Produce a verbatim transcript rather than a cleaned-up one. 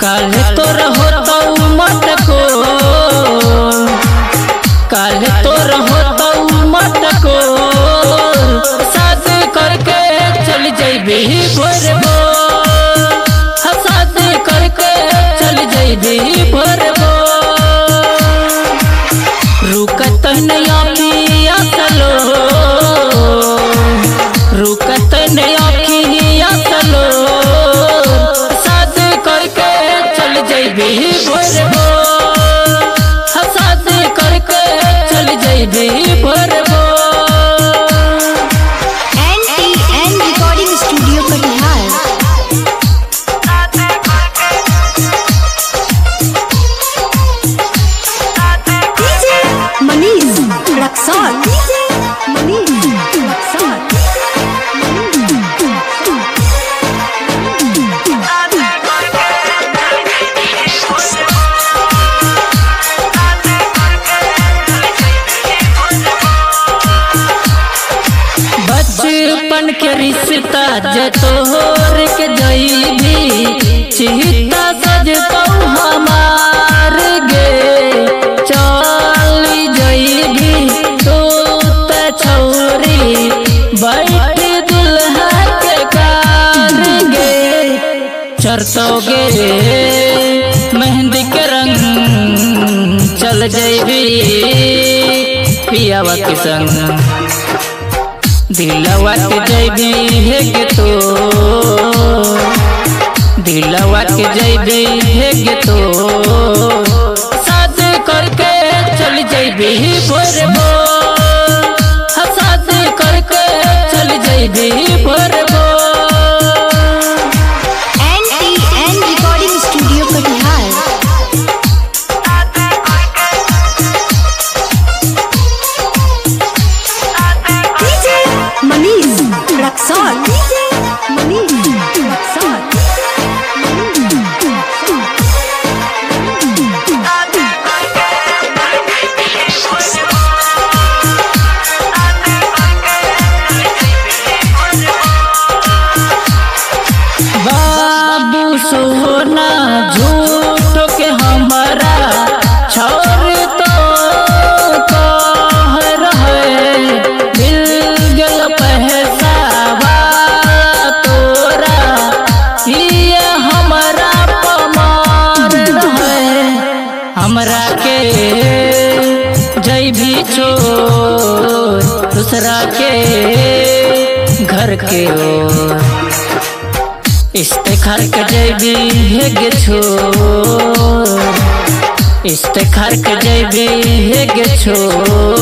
काले तोर होता मत को काले तोर होता मत को शादी करके चल जइबी भोरबो शादी करके चल जइबी भोरबो रुकत नहीं पिया चलो रुकत नहीं चलो शादी करके चल जइबी भोरबो शादी करके चल जइबी भोरबो। N T N recording studio Katihar. DJ Manish Raxaul DJ Manish Raxaul. बचपन के रिश्ता जतोर के जइबी चिता सजतौ हमार गे चल जइबी तू त छौरी बैठ दुल्हा के कार गे चरतोगे मेहंदी के रंग चल जइबी पियावा के संग दिलवा के जइबी हेगे तो दिलवा के जइबी हेगे तो शादी करके चल जइबी भोरबो शादी करके चल जइबी भोरबो। N T N recording studio Katihar. DJ Manish Raxaul DJ Manish Raxaul. बाबू सोना झूठ के हमारा छोड़ तो कह रहे मिल गल पैसा वाला तोरा ये हमारा पमार रहे हमरा के जइबी छोड़ दूसरा के घर के ओर इस्तेखार के जइबी हेगे छोड़ इस्तेखार के जइबी हेगे छोड़